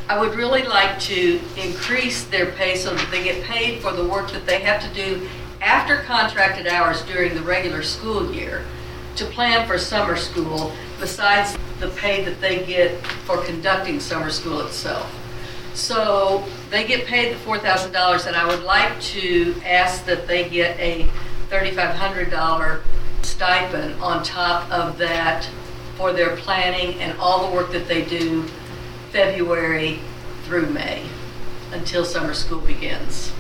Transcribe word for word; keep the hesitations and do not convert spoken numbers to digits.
I would really like to increase their pay so that they get paid for the work that they have to do after contracted hours during the regular school year to plan for summer school, besides the pay that they get for conducting summer school itself. So they get paid the four thousand dollars, and I would like to ask that they get a thirty-five hundred dollars stipend on top of that for their planning and all the work that they do February through May until summer school begins.